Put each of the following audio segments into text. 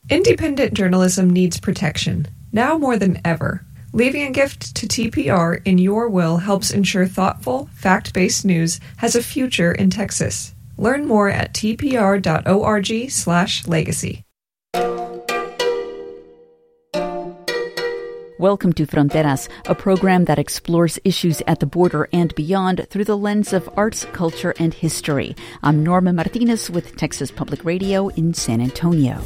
Independent journalism needs protection, now more than ever. Leaving a gift to TPR in your will helps ensure thoughtful, fact-based news has a future in Texas. Learn more at tpr.org/legacy. Welcome to Fronteras, a program that explores issues at the border and beyond through the lens of arts, culture, and history. I'm Norma Martinez with Texas Public Radio in San Antonio.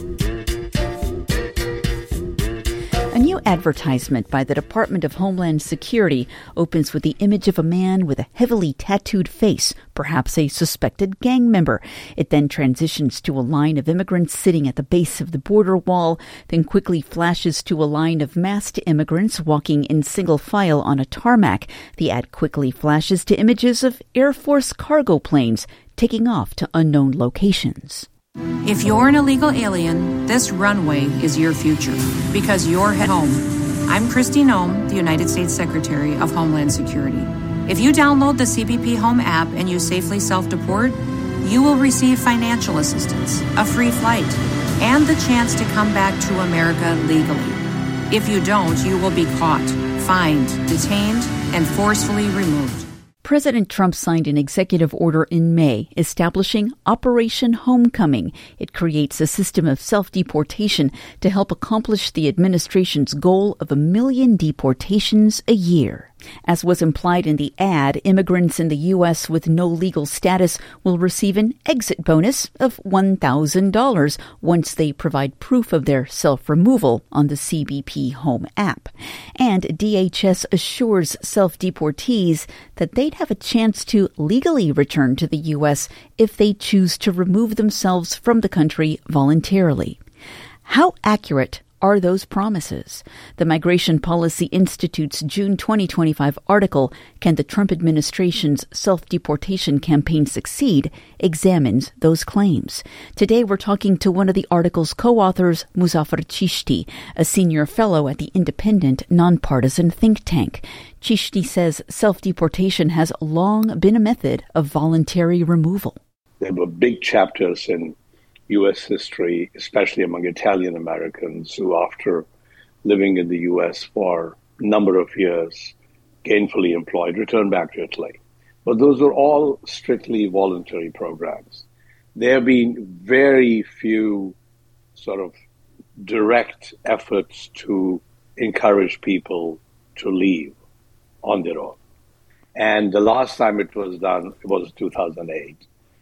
A new advertisement by the Department of Homeland Security opens with the image of a man with a heavily tattooed face, perhaps a suspected gang member. It then transitions to a line of immigrants sitting at the base of the border wall, then quickly flashes to a line of masked immigrants walking in single file on a tarmac. The ad quickly flashes to images of Air Force cargo planes taking off to unknown locations. If you're an illegal alien, this runway is your future because you're at home. I'm Kristi Noem, the United States Secretary of Homeland Security. If you download the CBP Home app and you safely self-deport, you will receive financial assistance, a free flight, and the chance to come back to America legally. If you don't, you will be caught, fined, detained, and forcefully removed. President Trump signed an executive order in May establishing Operation Homecoming. It creates a system of self-deportation to help accomplish the administration's goal of 1 million deportations a year. As was implied in the ad, immigrants in the U.S. with no legal status will receive an exit bonus of $1,000 once they provide proof of their self-removal on the CBP Home app. And DHS assures self-deportees that they'd have a chance to legally return to the U.S. if they choose to remove themselves from the country voluntarily. How accurate are those promises? The Migration Policy Institute's June 2025 article, Can the Trump Administration's Self-Deportation Campaign Succeed?, examines those claims. Today we're talking to one of the article's co-authors, Muzaffar Chishti, a senior fellow at the independent, nonpartisan think tank. Chishti says self-deportation has long been a method of voluntary removal. There were big chapters in U.S. history, especially among Italian Americans who, after living in the U.S. for a number of years, gainfully employed, returned back to Italy. But those were all strictly voluntary programs. There have been very few sort of direct efforts to encourage people to leave on their own. And the last time it was done, it was 2008.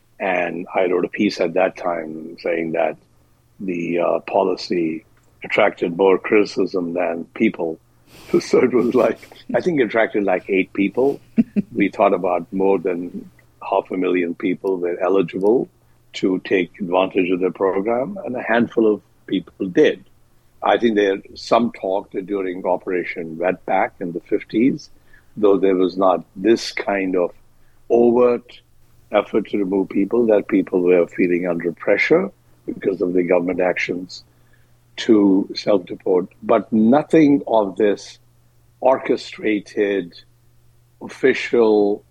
And I wrote a piece at that time saying that the policy attracted more criticism than people. So it was like, I think it attracted like 8 people. We thought about more than 500,000 people were eligible to take advantage of the program, and a handful of people did. I think some talked during Operation Wetback in the 50s, though there was not this kind of overt effort to remove people, that people were feeling under pressure because of the government actions to self-deport. But nothing of this orchestrated official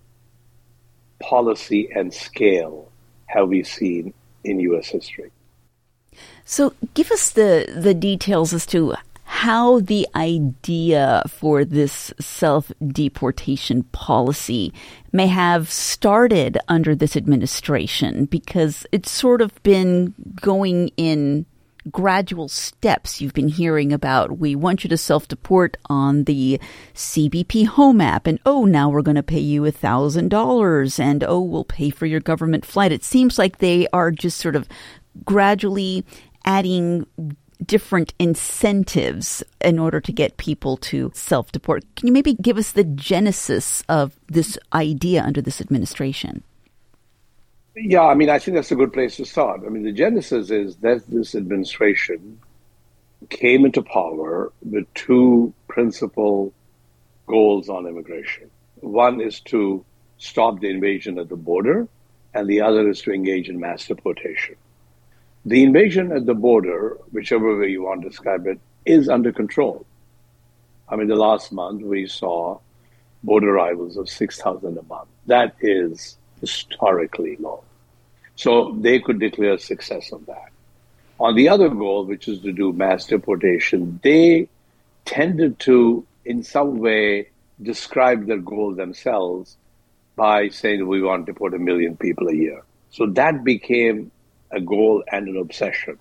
policy and scale have we seen in U.S. history. So give us the details as to how the idea for this self-deportation policy may have started under this administration, because it's sort of been going in gradual steps. You've been hearing about, we want you to self-deport on the CBP Home app, and now we're going to pay you $1,000, and we'll pay for your government flight. It seems like they are just sort of gradually adding different incentives in order to get people to self-deport. Can you maybe give us the genesis of this idea under this administration? Yeah, I mean, I think that's a good place to start. I mean, the genesis is that this administration came into power with 2 principal goals on immigration. One is to stop the invasion at the border, and the other is to engage in mass deportation. The invasion at the border, whichever way you want to describe it, is under control. I mean, the last month we saw border arrivals of 6,000 a month. That is historically low. So they could declare success on that. On the other goal, which is to do mass deportation, they tended to, in some way, describe their goal themselves by saying we want to deport 1 million people a year. So that became a goal and an obsession.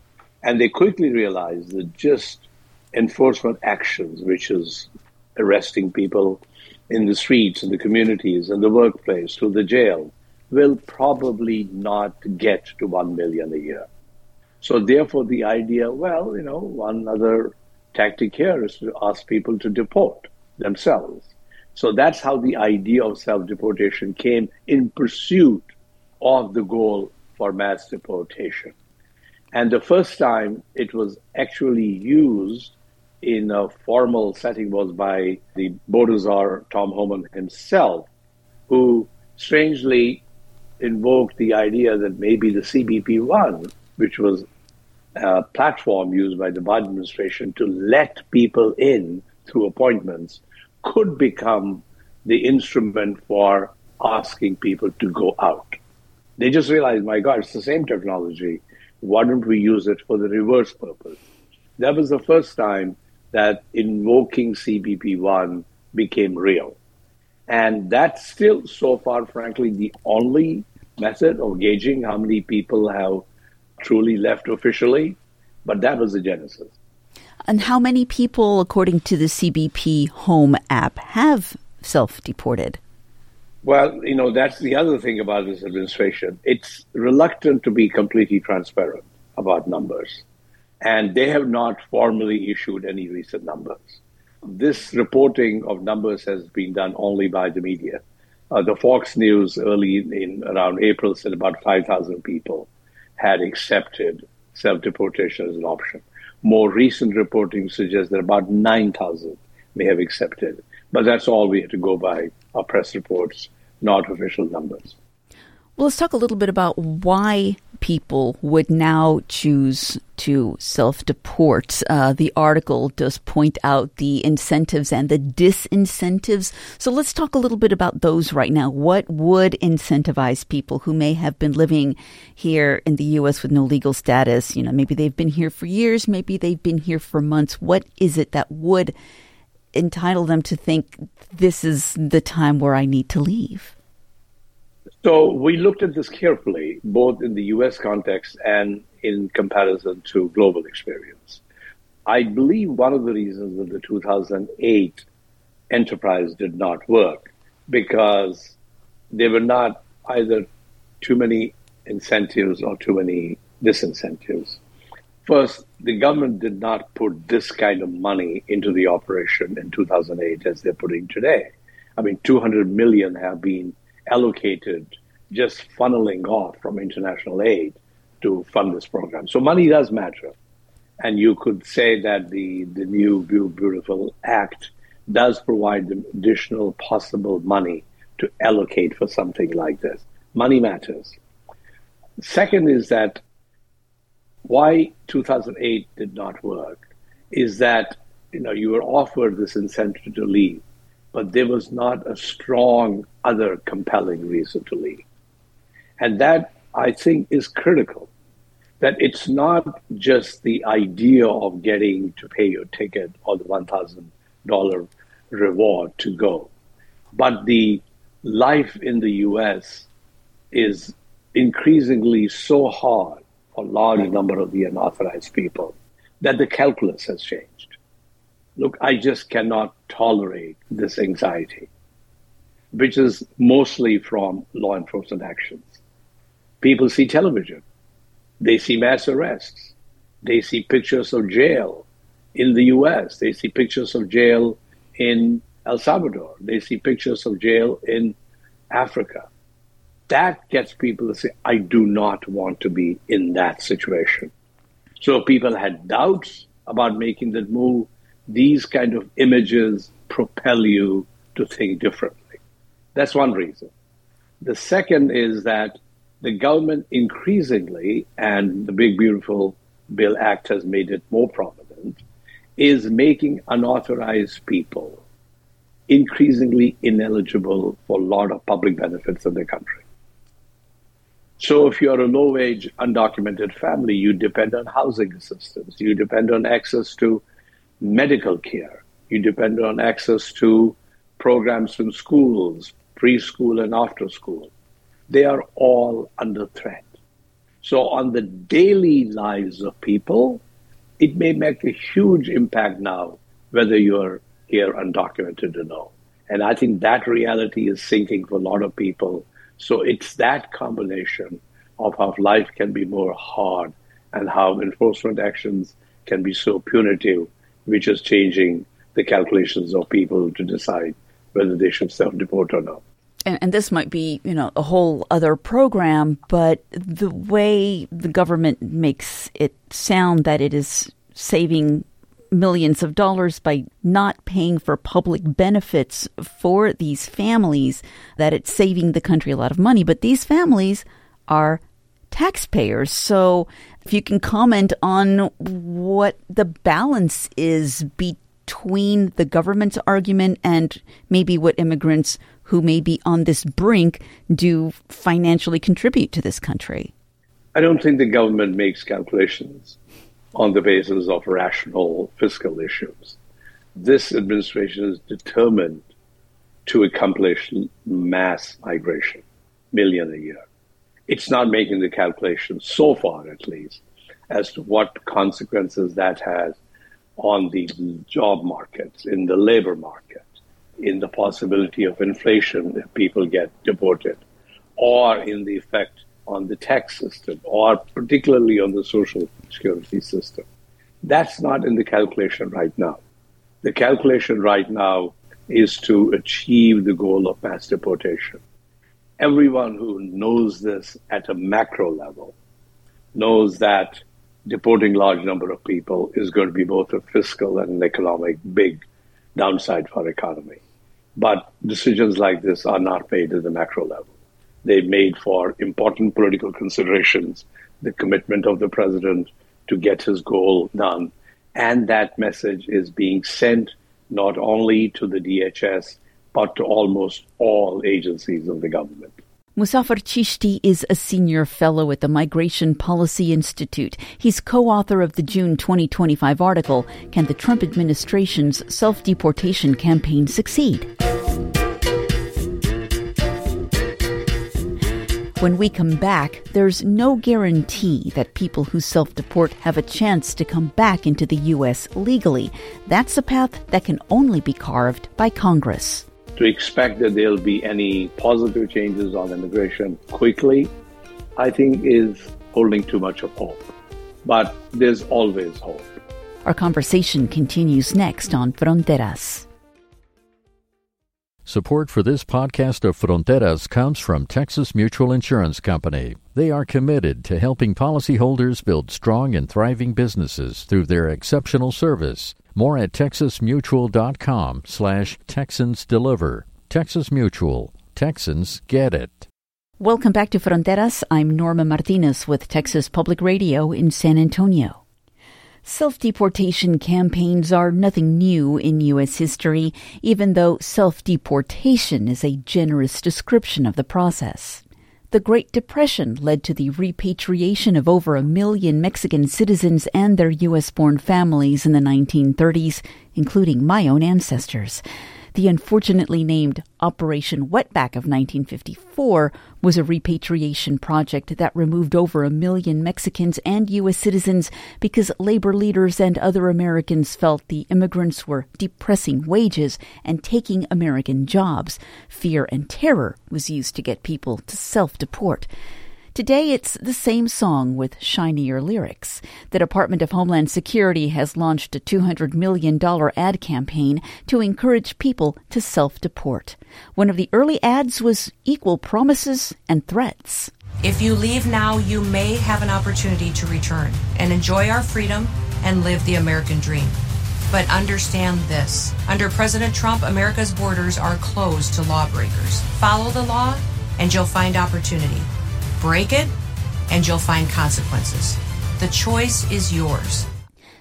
And they quickly realized that just enforcement actions, which is arresting people in the streets, in the communities, in the workplace, to the jail, will probably not get to 1 million a year. So therefore the idea, one other tactic here is to ask people to deport themselves. So that's how the idea of self-deportation came in pursuit of the goal for mass deportation. And the first time it was actually used in a formal setting was by the border czar, Tom Homan himself, who strangely invoked the idea that maybe the CBP-1, which was a platform used by the Biden administration to let people in through appointments, could become the instrument for asking people to go out. They just realized, my God, it's the same technology. Why don't we use it for the reverse purpose? That was the first time that invoking CBP-1 became real. And that's still, so far, frankly, the only method of gauging how many people have truly left officially. But that was the genesis. And how many people, according to the CBP Home app, have self-deported? Well, that's the other thing about this administration. It's reluctant to be completely transparent about numbers. And they have not formally issued any recent numbers. This reporting of numbers has been done only by the media. The Fox News early in around April said about 5,000 people had accepted self-deportation as an option. More recent reporting suggests that about 9,000 may have accepted. But that's all we have to go by, our press reports, not official numbers. Well, let's talk a little bit about why people would now choose to self-deport. The article does point out the incentives and the disincentives. So let's talk a little bit about those right now. What would incentivize people who may have been living here in the U.S. with no legal status? Maybe they've been here for years, maybe they've been here for months. What is it that would entitle them to think this is the time where I need to leave? So we looked at this carefully, both in the U.S. context and in comparison to global experience. I believe one of the reasons that the 2008 enterprise did not work because there were not either too many incentives or too many disincentives. First, the government did not put this kind of money into the operation in 2008 as they're putting today. I mean, $200 million have been allocated just funneling off from international aid to fund this program. So money does matter. And you could say that the new Beautiful Act does provide them additional possible money to allocate for something like this. Money matters. Second is that why 2008 did not work is that, you were offered this incentive to leave, but there was not a strong other compelling reason to leave. And that, I think, is critical, that it's not just the idea of getting to pay your ticket or the $1,000 reward to go, but the life in the U.S. is increasingly so hard for a large number of the unauthorized people that the calculus has changed. Look, I just cannot tolerate this anxiety, which is mostly from law enforcement actions. People see television. They see mass arrests. They see pictures of jail in the U.S. They see pictures of jail in El Salvador. They see pictures of jail in Africa. That gets people to say, I do not want to be in that situation. So people had doubts about making that move. These kind of images propel you to think differently. That's one reason. The second is that the government increasingly, and the Big Beautiful Bill Act has made it more prominent, is making unauthorized people increasingly ineligible for a lot of public benefits in the country. So if you're a low-wage, undocumented family, you depend on housing assistance. You depend on access to medical care. You depend on access to programs in schools, preschool and after school. They are all under threat. So on the daily lives of people, it may make a huge impact now, whether you're here undocumented or no. And I think that reality is sinking for a lot of people. So it's that combination of how life can be more hard and how enforcement actions can be so punitive, which is changing the calculations of people to decide whether they should self-deport or not. And this might be, a whole other program, but the way the government makes it sound that it is saving millions of dollars by not paying for public benefits for these families, that it's saving the country a lot of money. But these families are taxpayers. So if you can comment on what the balance is between the government's argument and maybe what immigrants who may be on this brink do financially contribute to this country. I don't think the government makes calculations on the basis of rational fiscal issues. This administration is determined to accomplish mass migration, million a year. It's not making the calculation, so far at least, as to what consequences that has on the job markets, in the labor market, in the possibility of inflation if people get deported, or in the effect on the tax system, or particularly on the social security system. That's not in the calculation right now. The calculation right now is to achieve the goal of mass deportation. Everyone who knows this at a macro level knows that deporting large number of people is going to be both a fiscal and an economic big downside for our economy. But decisions like this are not made at the macro level. They're made for important political considerations, the commitment of the president to get his goal done. And that message is being sent not only to the DHS, but to almost all agencies of the government. Muzaffar Chishti is a senior fellow at the Migration Policy Institute. He's co-author of the June 2025 article, Can the Trump Administration's Self-Deportation Campaign Succeed? When we come back, there's no guarantee that people who self-deport have a chance to come back into the U.S. legally. That's a path that can only be carved by Congress. To expect that there'll be any positive changes on immigration quickly, I think is holding too much of hope. But there's always hope. Our conversation continues next on Fronteras. Support for this podcast of Fronteras comes from Texas Mutual Insurance Company. They are committed to helping policyholders build strong and thriving businesses through their exceptional service. More at texasmutual.com/TexansDeliver. Texas Mutual. Texans get it. Welcome back to Fronteras. I'm Norma Martinez with Texas Public Radio in San Antonio. Self-deportation campaigns are nothing new in U.S. history, even though self-deportation is a generous description of the process. The Great Depression led to the repatriation of over 1 million Mexican citizens and their U.S.-born families in the 1930s, including my own ancestors. The unfortunately named Operation Wetback of 1954 was a repatriation project that removed over 1 million Mexicans and U.S. citizens because labor leaders and other Americans felt the immigrants were depressing wages and taking American jobs. Fear and terror was used to get people to self-deport. Today, it's the same song with shinier lyrics. The Department of Homeland Security has launched a $200 million ad campaign to encourage people to self-deport. One of the early ads was equal promises and threats. If you leave now, you may have an opportunity to return and enjoy our freedom and live the American dream. But understand this. Under President Trump, America's borders are closed to lawbreakers. Follow the law, and you'll find opportunity. Break it, and you'll find consequences. The choice is yours.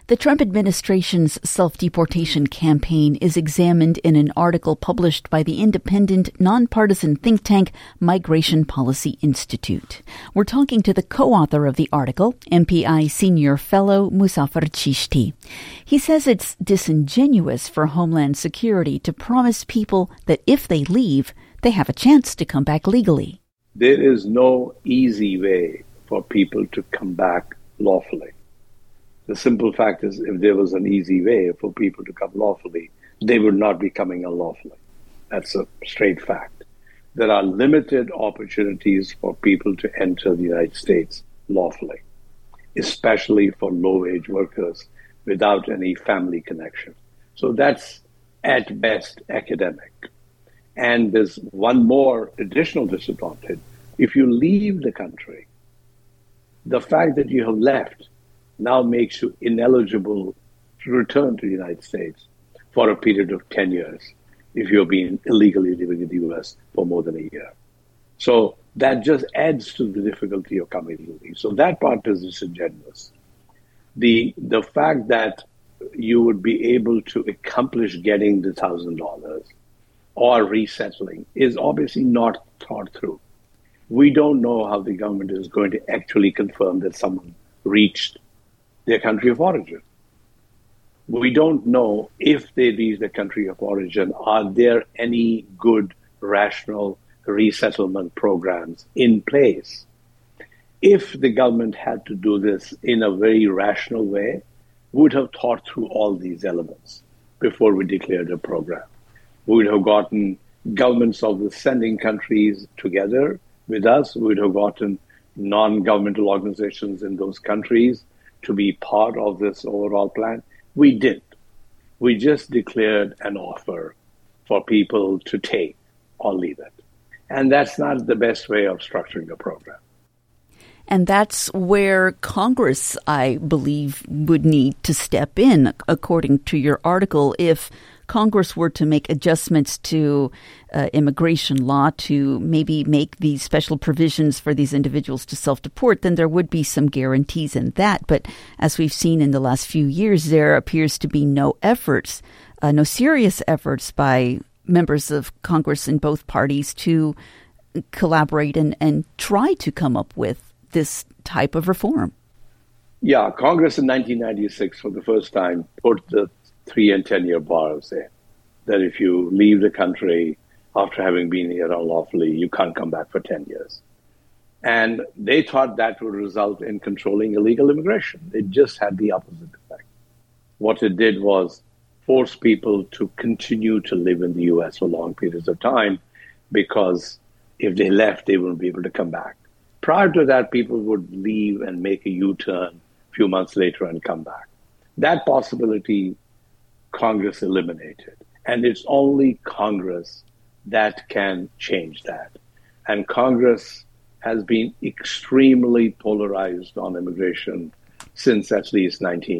The Trump administration's self-deportation campaign is examined in an article published by the independent, nonpartisan think tank Migration Policy Institute. We're talking to the co-author of the article, MPI Senior Fellow Muzaffar Chishti. He says it's disingenuous for Homeland Security to promise people that if they leave, they have a chance to come back legally. There is no easy way for people to come back lawfully. The simple fact is, if there was an easy way for people to come lawfully, they would not be coming unlawfully. That's a straight fact. There are limited opportunities for people to enter the United States lawfully, especially for low-wage workers without any family connection. So that's at best academic. And there's one more additional disadvantage. If you leave the country, the fact that you have left now makes you ineligible to return to the United States for a period of 10 years if you've been illegally living in the U.S. for more than a year. So that just adds to the difficulty of coming legally. So that part is disingenuous. The fact that you would be able to accomplish getting the $1,000 or resettling is obviously not thought through. We don't know how the government is going to actually confirm that someone reached their country of origin. We don't know if they reach their country of origin, are there any good, rational resettlement programs in place? If the government had to do this in a very rational way, we would have thought through all these elements before we declared a program. We would have gotten governments of the sending countries together with us. We would have gotten non-governmental organizations in those countries to be part of this overall plan. We didn't. We just declared an offer for people to take or leave it. And that's not the best way of structuring a program. And that's where Congress, I believe, would need to step in, according to your article. If Congress were to make adjustments to immigration law to maybe make these special provisions for these individuals to self-deport, then there would be some guarantees in that. But as we've seen in the last few years, there appears to be no efforts, no serious efforts by members of Congress in both parties to collaborate and try to come up with this type of reform. Yeah, Congress in 1996, for the first time, put the 3 and 10-year bars in, that if you leave the country after having been here unlawfully, you can't come back for 10 years. And they thought that would result in controlling illegal immigration. It just had the opposite effect. What it did was force people to continue to live in the U.S. for long periods of time, because if they left, they wouldn't be able to come back. Prior to that, people would leave and make a U-turn a few months later and come back. That possibility Congress eliminated. And it's only Congress that can change that. And Congress has been extremely polarized on immigration since at least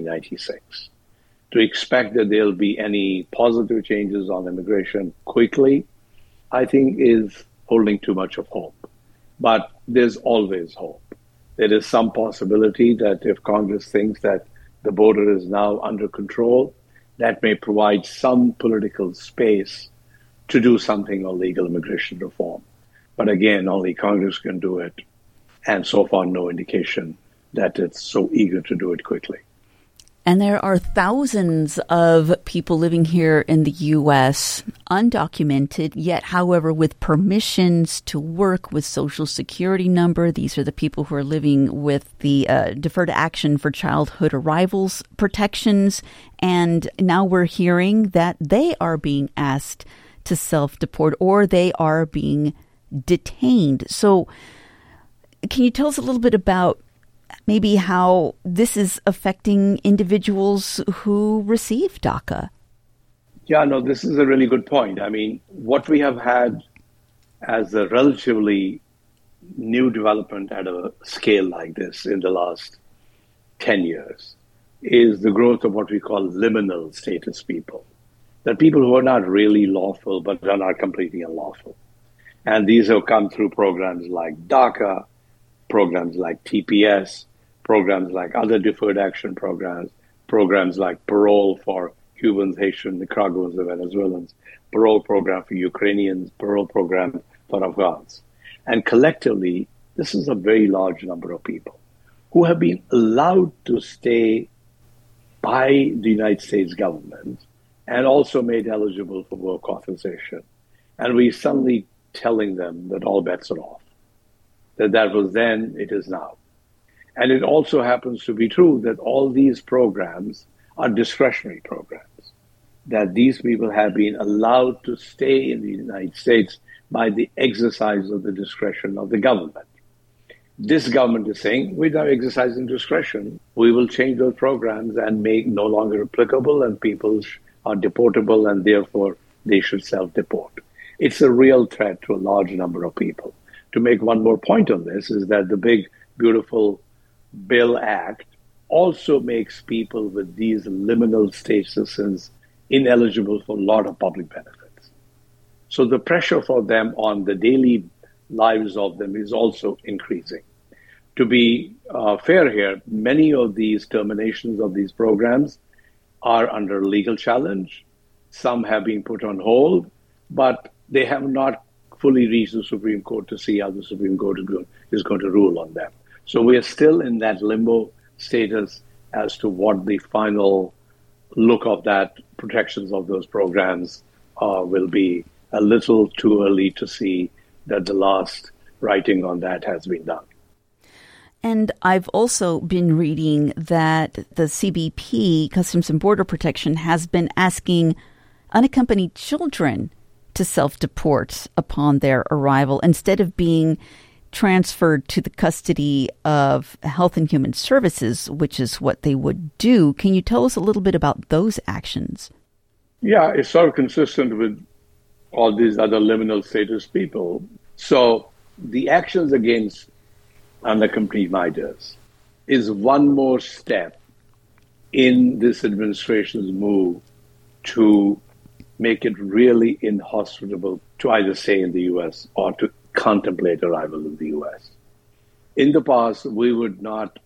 1996. To expect that there'll be any positive changes on immigration quickly, I think is holding too much of hope. But there's always hope. There is some possibility that if Congress thinks that the border is now under control, that may provide some political space to do something on legal immigration reform. But again, only Congress can do it. And so far, no indication that it's so eager to do it quickly. And there are thousands of people living here in the U.S., undocumented, yet, however, with permissions to work, with Social Security number. These are the people who are living with the Deferred Action for Childhood Arrivals protections. And now we're hearing that they are being asked to self-deport, or they are being detained. So can you tell us a little bit about maybe how this is affecting individuals who receive DACA? Yeah, no, this is a really good point. I mean, what we have had as a relatively new development at a scale like this in the last 10 years is the growth of what we call liminal status people. They're people who are not really lawful, but are not completely unlawful. And these have come through programs like DACA, programs like TPS, programs like other deferred action programs, programs like parole for Cubans, Haitians, Nicaraguans, and Venezuelans, parole program for Ukrainians, parole program for Afghans. And collectively, this is a very large number of people who have been allowed to stay by the United States government and also made eligible for work authorization. And we're suddenly telling them that all bets are off. That was then, it is now. And it also happens to be true that all these programs are discretionary programs, that these people have been allowed to stay in the United States by the exercise of the discretion of the government. This government is saying, without exercising discretion, we will change those programs and make no longer applicable, and people are deportable, and therefore they should self-deport. It's a real threat to a large number of people. To make one more point on this is that the big, beautiful Bill Act also makes people with these liminal statuses ineligible for a lot of public benefits. So the pressure for them on the daily lives of them is also increasing. To be fair here, many of these terminations of these programs are under legal challenge. Some have been put on hold, but they have not fully reached the Supreme Court to see how the Supreme Court is going to rule on them. So we are still in that limbo status as to what the final look of that protections of those programs will be. A little too early to see that the last writing on that has been done. And I've also been reading that the CBP, Customs and Border Protection, has been asking unaccompanied children to self-deport upon their arrival instead of being transferred to the custody of Health and Human Services, which is what they would do. Can you tell us a little bit about those actions? Yeah, it's sort of consistent with all these other liminal status people. So the actions against unaccompanied minors is one more step in this administration's move to make it really inhospitable to either stay in the U.S. or to contemplate arrival in the U.S. In the past, we would not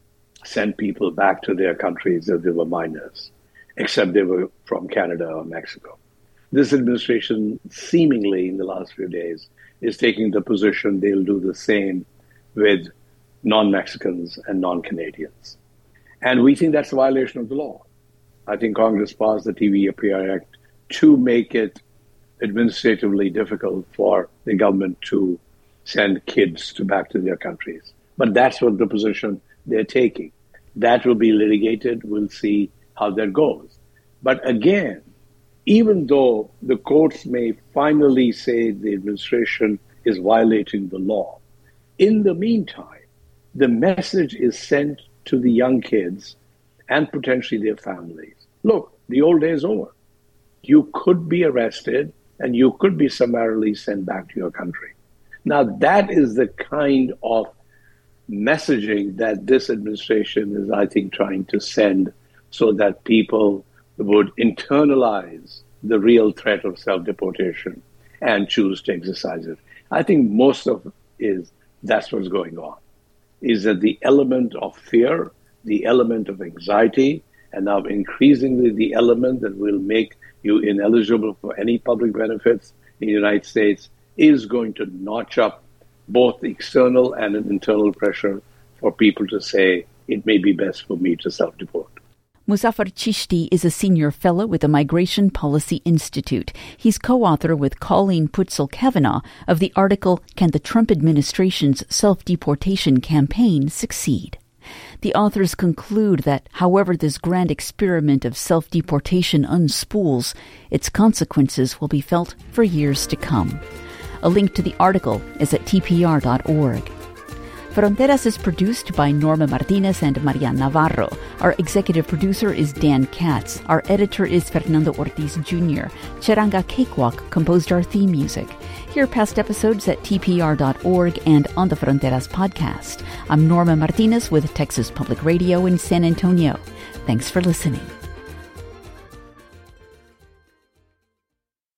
send people back to their countries if they were minors, except they were from Canada or Mexico. This administration, seemingly in the last few days, is taking the position they'll do the same with non-Mexicans and non-Canadians. And we think that's a violation of the law. I think Congress passed the TVPR Act to make it administratively difficult for the government to send kids back to their countries. But that's what the position they're taking. That will be litigated. We'll see how that goes. But again, even though the courts may finally say the administration is violating the law, in the meantime, the message is sent to the young kids and potentially their families. Look, the old day is over. You could be arrested and you could be summarily sent back to your country. Now, that is the kind of messaging that this administration is, I think, trying to send so that people would internalize the real threat of self-deportation and choose to exercise it. I think most of that's what's going on, is that the element of fear, the element of anxiety, and now increasingly the element that will make you ineligible for any public benefits in the United States is going to notch up both the external and an internal pressure for people to say, it may be best for me to self-deport. Muzaffar Chishti is a senior fellow with the Migration Policy Institute. He's co-author with Colleen Putzel-Kavanaugh of the article, Can the Trump Administration's Self-Deportation Campaign Succeed? The authors conclude that however this grand experiment of self-deportation unspools, its consequences will be felt for years to come. A link to the article is at tpr.org. Fronteras is produced by Norma Martinez and Marian Navarro. Our executive producer is Dan Katz. Our editor is Fernando Ortiz Jr. Cheranga Cakewalk composed our theme music. Hear past episodes at tpr.org and on the Fronteras podcast. I'm Norma Martinez with Texas Public Radio in San Antonio. Thanks for listening.